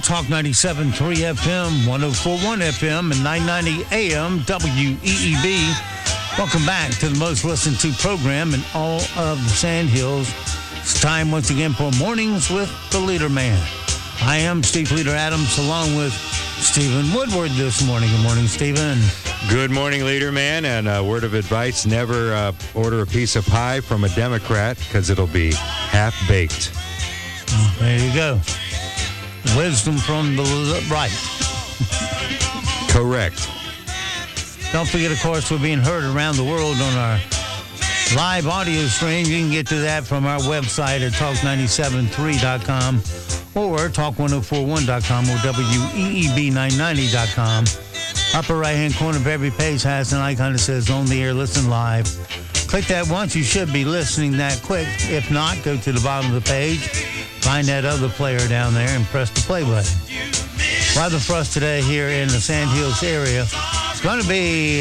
Talk 97.3 FM, 104.1 FM, and 990 AM WEEB. Welcome back to the most listened to program in all of the Sand Hills. It's time once again for Mornings with the Leader Man. I am Steve Leader Adams along with Stephen Woodward this morning. Good morning, Stephen. Good morning, Leader Man. And a word of advice, never order a piece of pie from a Democrat because it'll be half-baked. There you go. Wisdom from the right. Correct. Don't forget, of course, we're being heard around the world on our live audio stream. You can get to that from our website at talk973.com or talk1041.com or WEEB990.com. Upper right-hand corner of every page has an icon that says On the Air, Listen Live. Click that once. You should be listening that quick. If not, go to the bottom of the page, find that other player down there, and press the play button. Weather for us today here in the Sand Hills area. It's going to be,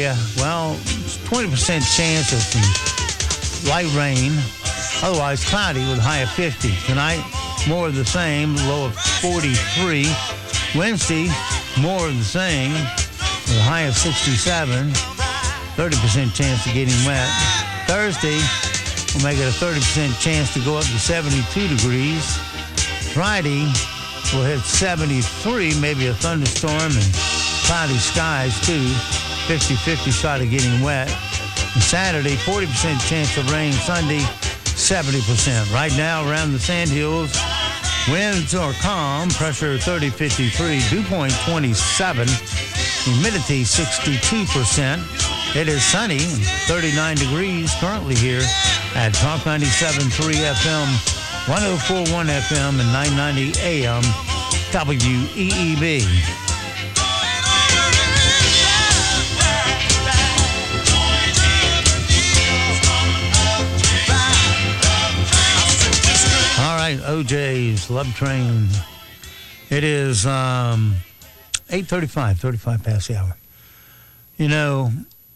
20% chance of some light rain. Otherwise, cloudy with a high of 50. Tonight, more of the same, low of 43. Wednesday, more of the same, with a high of 67. 30% chance of getting wet. Thursday, we'll make it a 30% chance to go up to 72 degrees. Friday, we'll hit 73, maybe a thunderstorm and cloudy skies too. 50-50 shot of getting wet. And Saturday, 40% chance of rain. Sunday, 70%. Right now, around the Sand Hills, winds are calm. Pressure 30-53. Dew point 27. Humidity 62%. It is sunny, 39 degrees currently here at Talk 97.3 FM, 104.1 FM, and 990 AM WEEB. All right, OJ's Love Train. It is 8:35, 35 past the hour. You know,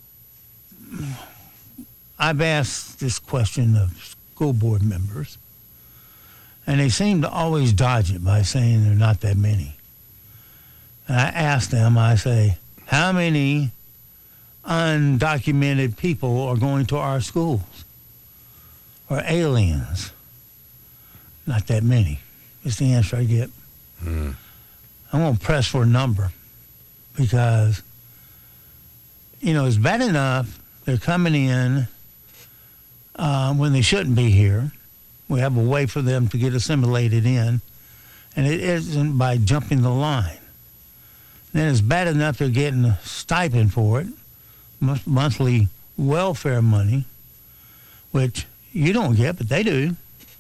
I've asked this question of school board members, and they seem to always dodge it by saying there are not that many. And I ask them, I say, how many undocumented people are going to our schools? Or aliens? Not that many is the answer I get. I won't press for a number because, you know, it's bad enough they're coming in when they shouldn't be here. We have a way for them to get assimilated in, and it isn't by jumping the line. Then it's bad enough they're getting a stipend for it, monthly welfare money, which you don't get, but they do,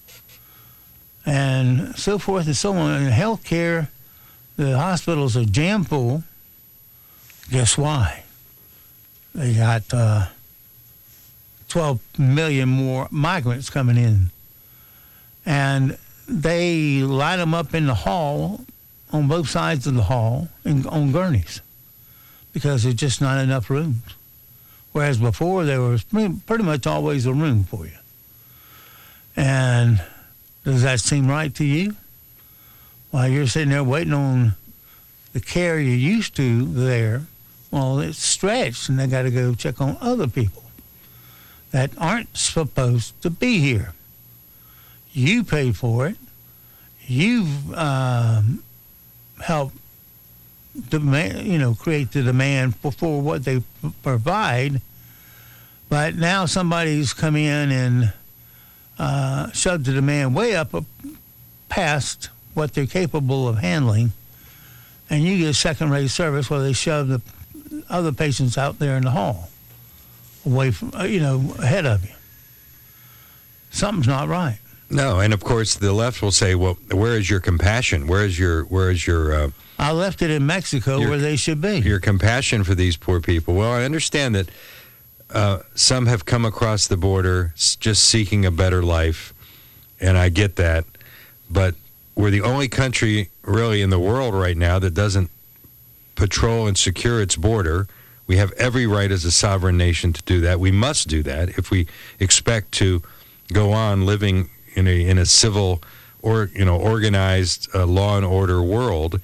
and so forth and so on. In health care, the hospitals are jam full. Guess why? They got 12 million more migrants coming in. And they line them up in the hall, on both sides of the hall, on gurneys, because there's just not enough rooms. Whereas before, there was pretty much always a room for you. And does that seem right to you? While you're sitting there waiting on the care you're used to there, well, it's stretched, and they got to go check on other people that aren't supposed to be here. You pay for it. You've helped create the demand for what they provide. But now somebody's come in and shoved the demand way up past what they're capable of handling, and you get second-rate service where they shove the other patients out there in the hall, away from, ahead of you. Something's not right. No, and of course the left will say, "Well, where is your compassion? Where is your?" I left it in Mexico where they should be. Your compassion for these poor people. Well, I understand that some have come across the border just seeking a better life, and I get that. But we're the only country really in the world right now that doesn't patrol and secure its border. We have every right as a sovereign nation to do that. We must do that if we expect to go on living in a civil or organized law and order world.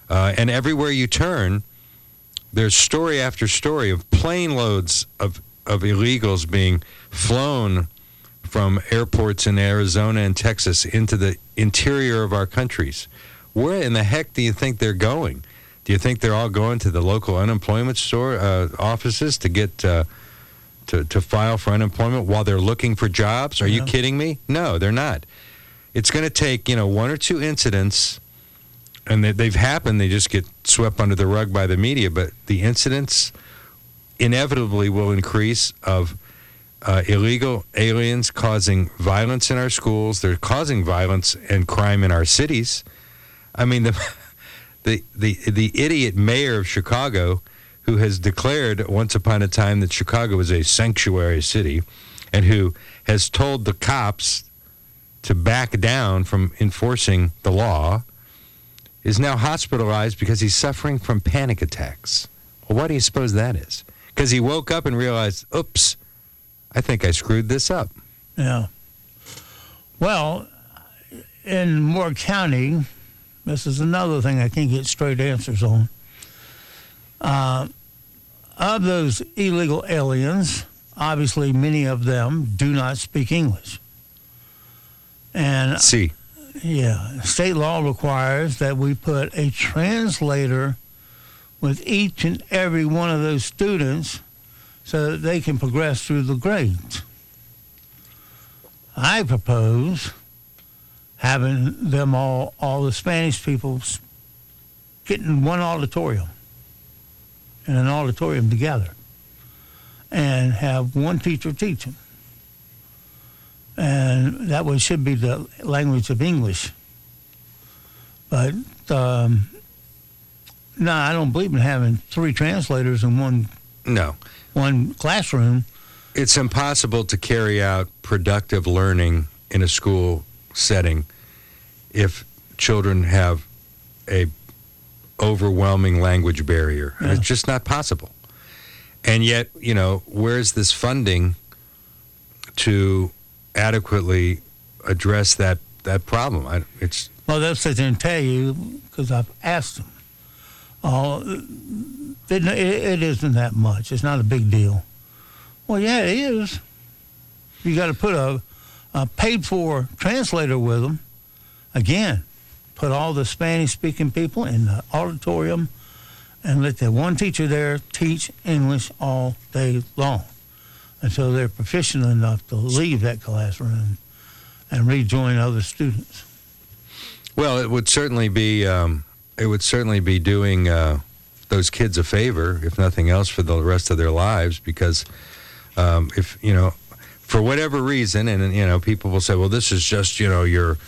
And everywhere you turn, there's story after story of plane loads of illegals being flown from airports in Arizona and Texas into the interior of our countries. Where in the heck do you think they're going? Do you think they're all going to the local unemployment offices to get to file for unemployment while they're looking for jobs? Are you kidding me? No, they're not. It's going to take, one or two incidents, and they've happened. They just get swept under the rug by the media. But the incidents inevitably will increase of illegal aliens causing violence in our schools. They're causing violence and crime in our cities. I mean, the idiot mayor of Chicago, who has declared once upon a time that Chicago is a sanctuary city, and who has told the cops to back down from enforcing the law, is now hospitalized because he's suffering from panic attacks. Well, what do you suppose that is? Because he woke up and realized, oops, I think I screwed this up. Yeah. Well, in Moore County, this is another thing I can't get straight answers on. Of those illegal aliens, obviously many of them do not speak English. And yeah, state law requires that we put a translator with each and every one of those students so that they can progress through the grades. I propose having them all the Spanish people get in one auditorium, in an auditorium together, and have one teacher teach them. And that one should be the language of English. But no, I don't believe in having three translators in one classroom. It's impossible to carry out productive learning in a school setting if children have a overwhelming language barrier. Yeah. It's just not possible. And yet, where's this funding to adequately address that problem? Well, they'll sit there and tell you, because I've asked them. It isn't that much. It's not a big deal. Well, yeah, it is. You got to put a paid-for translator with them. Again, put all the Spanish-speaking people in the auditorium and let the one teacher there teach English all day long until they're proficient enough to leave that classroom and rejoin other students. Well, it would certainly be doing those kids a favor, if nothing else, for the rest of their lives, because if for whatever reason, and people will say, well, this is just your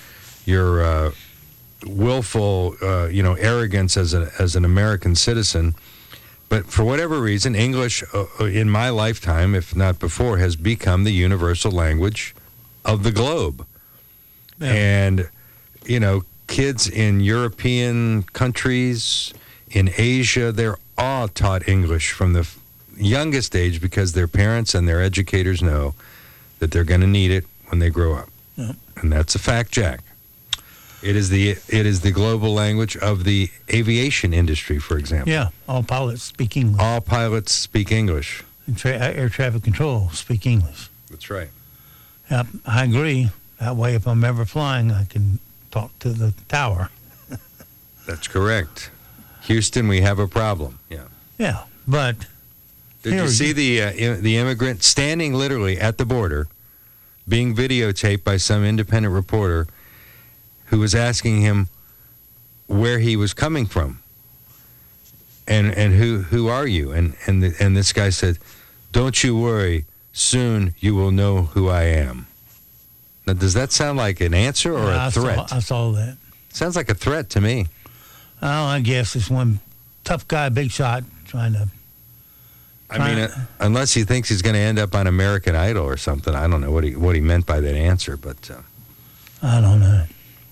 willful arrogance as an American citizen. But for whatever reason, English in my lifetime, if not before, has become the universal language of the globe. Yeah. And kids in European countries, in Asia, they're all taught English from the youngest age because their parents and their educators know that they're going to need it when they grow up. Yeah. And that's a fact, Jack. It is the global language of the aviation industry, for example. Yeah, all pilots speak English. All pilots speak English. And air traffic control speak English. That's right. Yep, I agree. That way, if I'm ever flying, I can talk to the tower. That's correct. Houston, we have a problem. Yeah. Yeah, but did you see the immigrant standing literally at the border, being videotaped by some independent reporter, who was asking him where he was coming from, and who are you? And this guy said, "Don't you worry, soon you will know who I am." Now, does that sound like an answer or a threat? I saw that. Sounds like a threat to me. Oh, I guess it's one tough guy, big shot, trying to. Unless he thinks he's going to end up on American Idol or something, I don't know what he meant by that answer, but I don't know.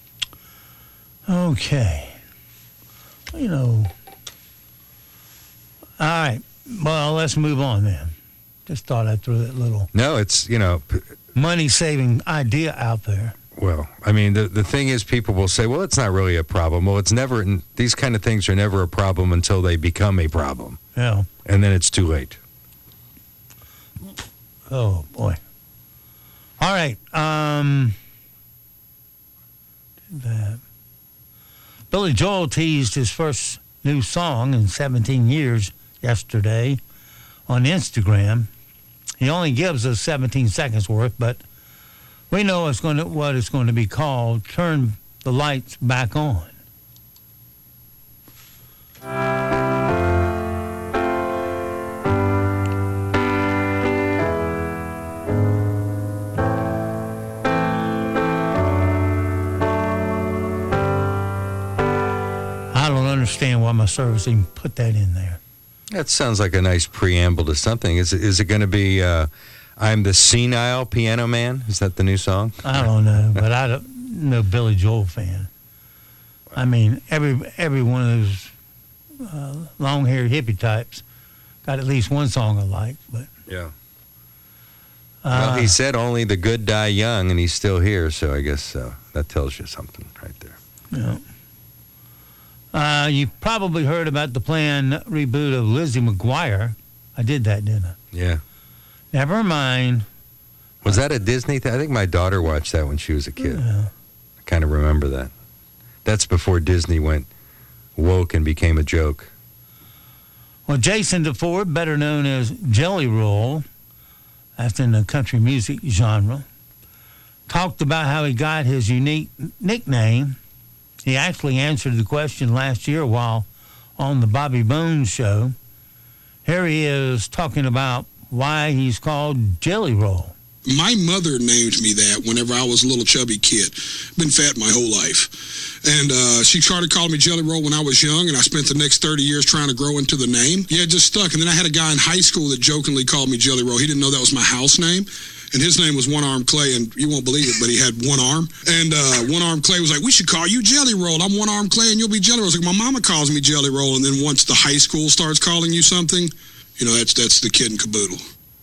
Okay. All right. Well, let's move on then. Just thought I'd throw that little. No, it's money-saving idea out there. Well, I mean, the thing is, people will say, well, it's not really a problem. Well, it's never, these kind of things are never a problem until they become a problem. Yeah. And then it's too late. Oh, boy. All right. Billy Joel teased his first new song in 17 years yesterday on Instagram. He only gives us 17 seconds worth, but we know what it's going to be called. Turn the Lights Back On. I don't understand why my service even put that in there. That sounds like a nice preamble to something. Is it going to be I'm the Senile Piano Man? Is that the new song? I don't know, but I don't know Billy Joel fan. I mean, every one of those long-haired hippie types got at least one song I like. But yeah. Well, he said only the good die young, and he's still here, so I guess that tells you something right there. Yeah. You probably heard about the planned reboot of Lizzie McGuire. I did that, didn't I? Yeah. Never mind. Was that a Disney thing? I think my daughter watched that when she was a kid. Yeah. I kind of remember that. That's before Disney went woke and became a joke. Well, Jason DeFord, better known as Jelly Roll, that's in the country music genre, talked about how he got his unique nickname. He actually answered the question last year while on the Bobby Bones show. Here he is talking about why he's called Jelly Roll. My mother named me that whenever I was a little chubby kid. Been fat my whole life. And she started calling me Jelly Roll when I was young, and I spent the next 30 years trying to grow into the name. Yeah, it just stuck. And then I had a guy in high school that jokingly called me Jelly Roll. He didn't know that was my house name. And his name was One Arm Clay, and you won't believe it, but he had one arm. And One Arm Clay was like, we should call you Jelly Roll. I'm One Arm Clay, and you'll be Jelly Roll. I was like, my mama calls me Jelly Roll, and then once the high school starts calling you something, you know, that's the kid and caboodle.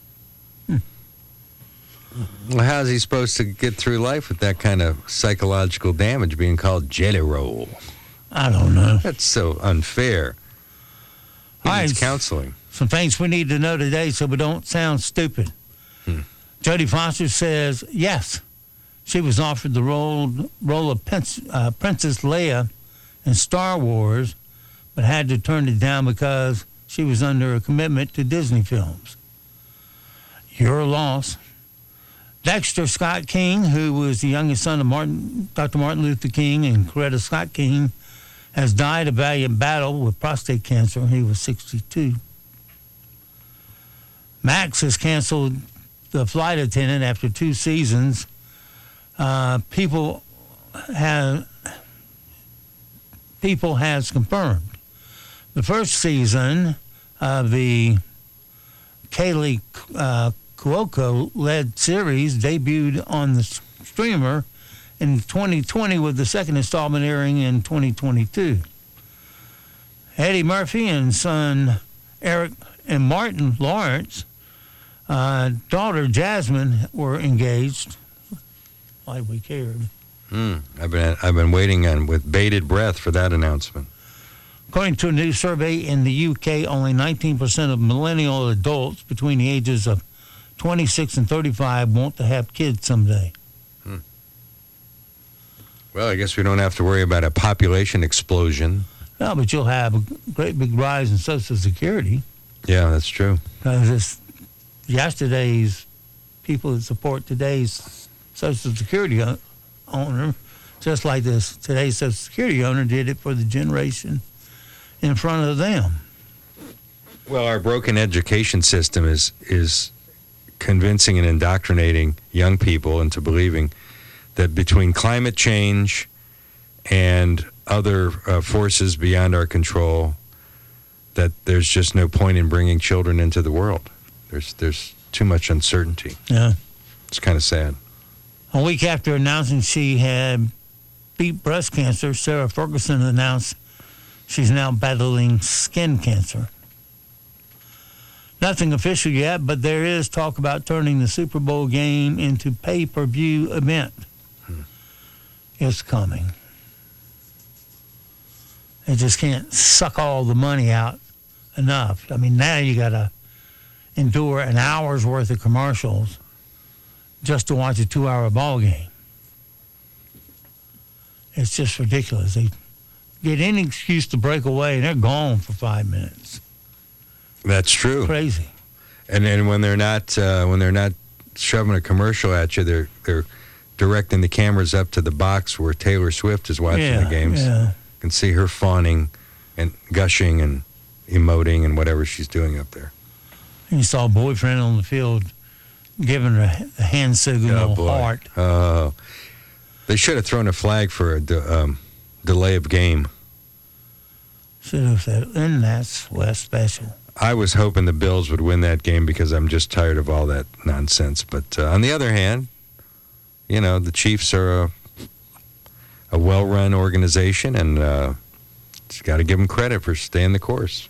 Well, how's he supposed to get through life with that kind of psychological damage being called Jelly Roll? I don't know. That's so unfair. He needs counseling. Some things we need to know today so we don't sound stupid. Jodie Foster says, yes, she was offered the role of Princess Leia in Star Wars, but had to turn it down because she was under a commitment to Disney films. Your loss. Dexter Scott King, who was the youngest son of Dr. Martin Luther King and Coretta Scott King, has died a valiant battle with prostate cancer. He was 62. Max has canceled the flight attendant after 2 seasons. People has confirmed. The first season of the Kaylee Cuoco-led series debuted on the streamer in 2020, with the second installment airing in 2022. Eddie Murphy and son Eric and Martin Lawrence, daughter Jasmine, were engaged. Like we cared. I've been waiting with bated breath for that announcement. According to a new survey in the UK, only 19% of millennial adults between the ages of 26 and 35 want to have kids someday. Well, I guess we don't have to worry about a population explosion. No, but you'll have a great big rise in Social Security. Yeah, that's true. Because it's yesterday's people that support today's Social Security owner, just like today's Social Security owner did it for the generation in front of them. Well, our broken education system is convincing and indoctrinating young people into believing that between climate change and other forces beyond our control, that there's just no point in bringing children into the world. There's too much uncertainty. Yeah. It's kind of sad. A week after announcing she had beat breast cancer, Sarah Ferguson announced she's now battling skin cancer. Nothing official yet, but there is talk about turning the Super Bowl game into pay-per-view event. It's coming. They just can't suck all the money out enough. I mean, now you got to endure an hour's worth of commercials just to watch a 2-hour ball game. It's just ridiculous. They get any excuse to break away, and they're gone for 5 minutes. That's true. Crazy. And then when they're not shoving a commercial at you, they're directing the cameras up to the box where Taylor Swift is watching the games. Yeah. You can see her fawning and gushing and emoting and whatever she's doing up there. And you saw a boyfriend on the field giving her the hand signal heart. Oh, they should have thrown a flag for a delay of game. Should have said, and that's West special. I was hoping the Bills would win that game because I'm just tired of all that nonsense. But on the other hand, you know, the Chiefs are a well-run organization, and just got to give them credit for staying the course.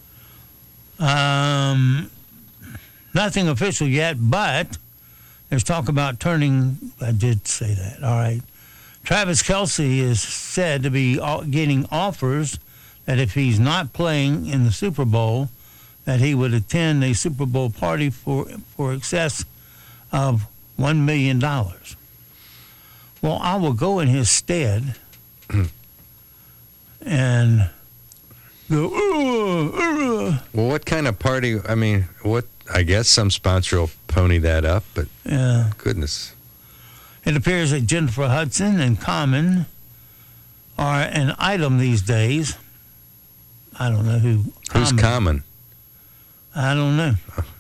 Nothing official yet, but there's talk about turning. I did say that. All right. Travis Kelce is said to be getting offers that if he's not playing in the Super Bowl, that he would attend a Super Bowl party for excess of $1 million. Well, I will go in his stead and go, Well, what kind of party? I mean, I guess some sponsor will pony that up, but goodness. It appears that Jennifer Hudson and Common are an item these days. I don't know who's Common. I don't know.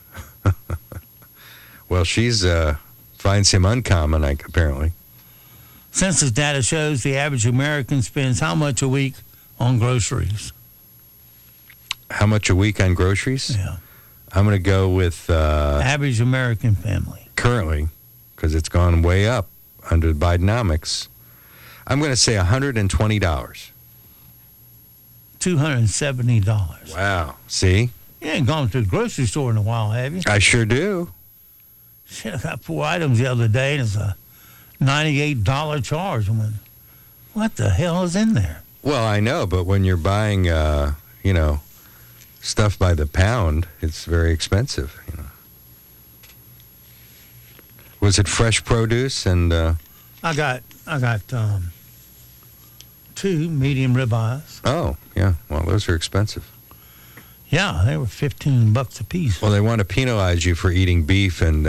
Well, she's finds him uncommon, apparently. Census data shows the average American spends how much a week on groceries? How much a week on groceries? Yeah. I'm going to go with average American family. Currently, because it's gone way up under Bidenomics. I'm going to say $120. $270. Wow. See? You ain't gone to the grocery store in a while, have you? I sure do. Shit, I got 4 items the other day, and it's a $98 charge. I went, what the hell is in there? Well, I know, but when you're buying, stuff by the pound, it's very expensive. You know. Was it fresh produce? And I got 2 medium ribeyes. Oh, yeah. Well, those are expensive. Yeah, they were $15 a piece. Well, they want to penalize you for eating beef and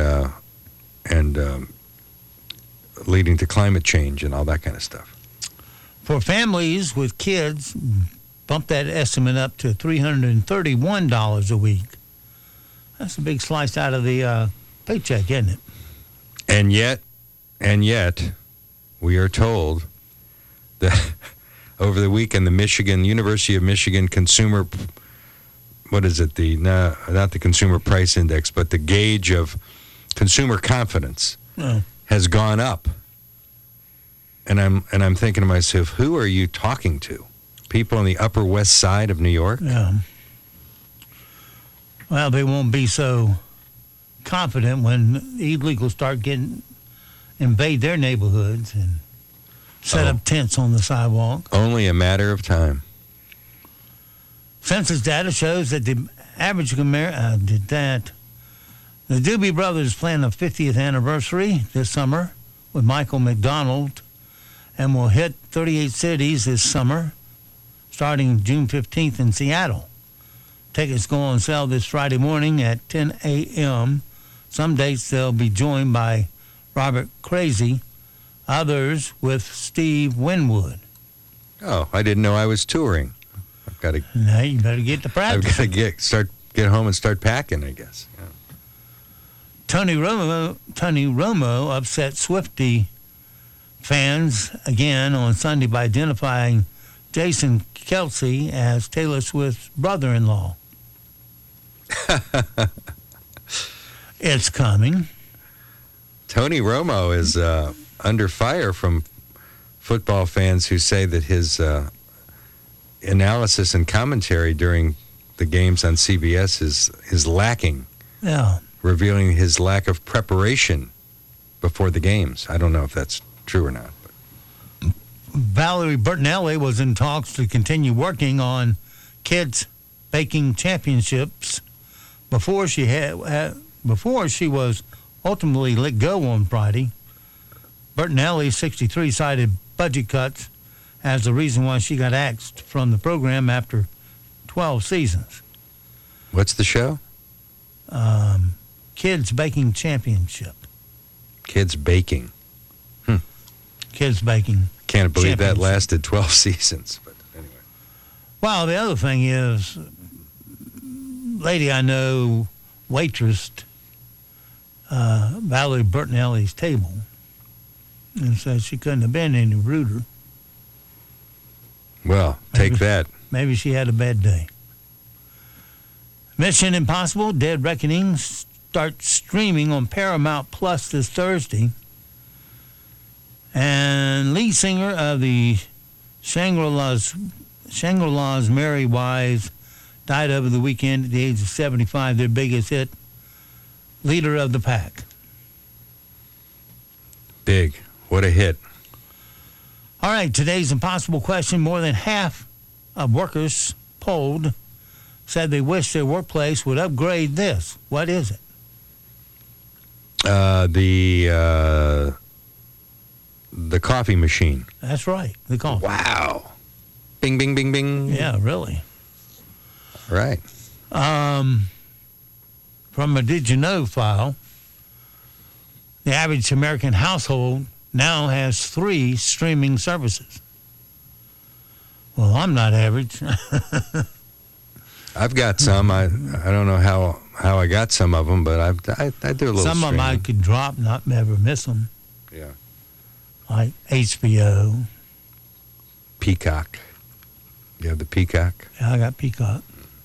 leading to climate change and all that kind of stuff. For families with kids, bump that estimate up to $331 a week. That's a big slice out of the paycheck, isn't it? And yet, we are told that over the weekend, the University of Michigan Consumer, what is it? Not the Consumer Price Index, but the gauge of consumer confidence has gone up. And I'm thinking to myself, who are you talking to? People on the Upper West Side of New York? Yeah. Well, they won't be so confident when the illegals start invade their neighborhoods and set up tents on the sidewalk. Only a matter of time. Census data shows that the average American the Doobie Brothers plan a 50th anniversary this summer with Michael McDonald, and will hit 38 cities this summer, starting June 15th in Seattle. Tickets go on sale this Friday morning at 10 a.m. Some dates they'll be joined by Robert Crazy, others with Steve Winwood. Oh, I didn't know I was touring. I've got to. Now you better get to practice. I've got to get home and start packing, I guess. Yeah. Tony Romo upset Swiftie fans again on Sunday by identifying Jason Kelce as Taylor Swift's brother-in-law. It's coming. Tony Romo is under fire from football fans who say that his analysis and commentary during the games on CBS is lacking. Yeah. Revealing his lack of preparation before the games. I don't know if that's true or not. But. Valerie Bertinelli was in talks to continue working on Kids Baking Championships before she was ultimately let go on Friday. Bertinelli, 63, cited budget cuts as the reason why she got axed from the program after 12 seasons. What's the show? Kids Baking Championship. Kids Baking. Kids Baking. Can't believe that Championship. lasted 12 seasons. But anyway. Well, the other thing is, lady I know waitressed Valerie Bertinelli's table and said she couldn't have been any ruder. Well, take that. Maybe she had a bad day. Mission Impossible Dead Reckoning starts streaming on Paramount Plus this Thursday. And lead singer of the Shangri-La's Mary Wise died over the weekend at the age of 75, their biggest hit, Leader of the Pack. Big. What a hit. All right, today's impossible question. More than half of workers polled said they wish their workplace would upgrade this. What is it? The coffee machine. That's right, the coffee. Wow. Bing, bing, bing, bing. Yeah, really. Right. From a Did You Know file, the average American household now has 3 streaming services. Well, I'm not average. I've got some. I don't know how I got some of them, but I do a little Some of them I streaming. could drop, not never miss them. Yeah. Like HBO. Peacock. You have the Peacock? Yeah, I got Peacock.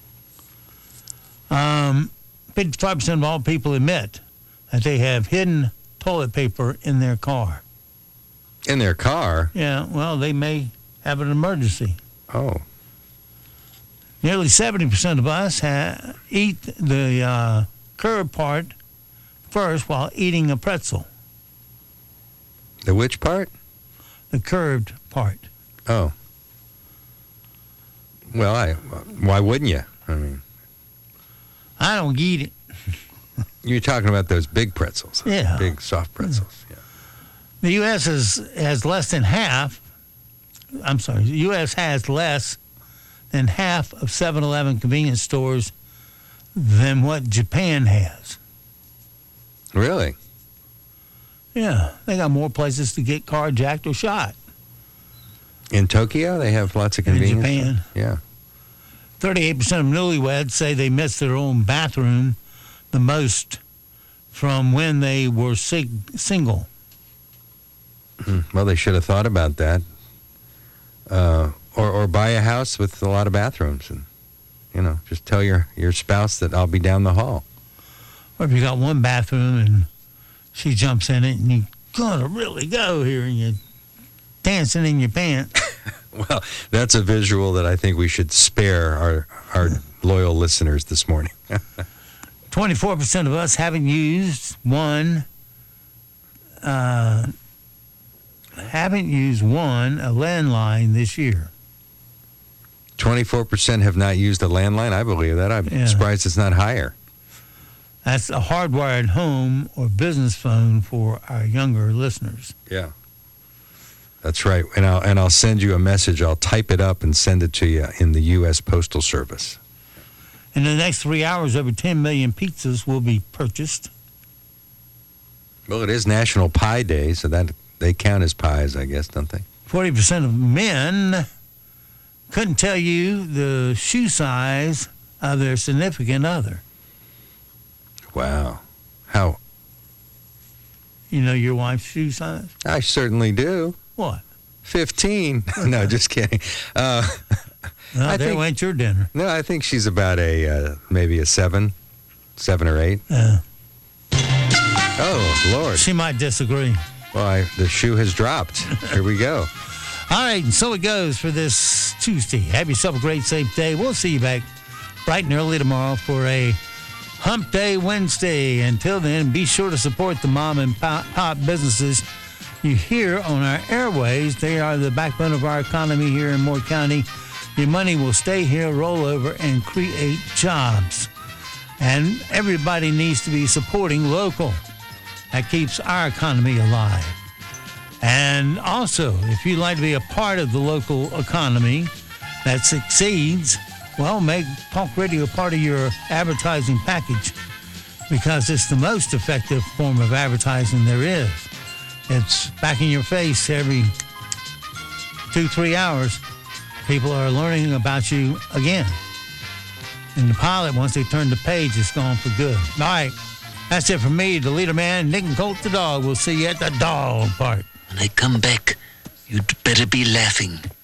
55% of all people admit that they have hidden toilet paper in their car. In their car? Yeah, well, they may have an emergency. Oh. Nearly 70% of us eat the curved part first while eating a pretzel. The which part? The curved part. Oh. Well, why wouldn't you? I mean, I don't eat it. you're talking about those big pretzels. Yeah. Big soft pretzels. Yeah. The U.S. has less than half. I'm sorry. The U.S. has less than half of 7-Eleven convenience stores than what Japan has. Really? Yeah, they got more places to get carjacked or shot. In Tokyo, they have lots of convenience. In Japan. Yeah. 38% of newlyweds say they miss their own bathroom the most from when they were single. Well, they should have thought about that. Or buy a house with a lot of bathrooms and, just tell your spouse that I'll be down the hall. Or if you got one bathroom and she jumps in it and you gotta really go here and you're dancing in your pants. Well, that's a visual that I think we should spare our loyal listeners this morning. 24% of us haven't used one a landline this year. 24% have not used a landline. I believe that. I'm surprised it's not higher. That's a hardwired home or business phone for our younger listeners. Yeah. That's right. And I'll send you a message. I'll type it up and send it to you in the U.S. Postal Service. In the next 3 hours, over 10 million pizzas will be purchased. Well, it is National Pie Day, so that they count as pies, I guess, don't they? 40% of men couldn't tell you the shoe size of their significant other. Wow. How? You know your wife's shoe size? I certainly do. What? 15. No, just kidding. Well, there went your dinner. No, I think she's about maybe a 7 or 8. Oh, Lord. She might disagree. Well, the shoe has dropped. Here we go. All right, and so it goes for this Tuesday. Have yourself a great, safe day. We'll see you back bright and early tomorrow for a Hump Day Wednesday. Until then, be sure to support the mom and pop businesses you hear on our airways. They are the backbone of our economy here in Moore County. Your money will stay here, roll over, and create jobs. And everybody needs to be supporting local. That keeps our economy alive. And also, if you'd like to be a part of the local economy that succeeds, well, make talk radio part of your advertising package, because it's the most effective form of advertising there is. It's back in your face every 2-3 hours. People are learning about you again. And the pilot, once they turn the page, it's gone for good. All right, that's it for me, the leader man, Nick and Colt the dog. We'll see you at the dog park. When I come back, you'd better be laughing.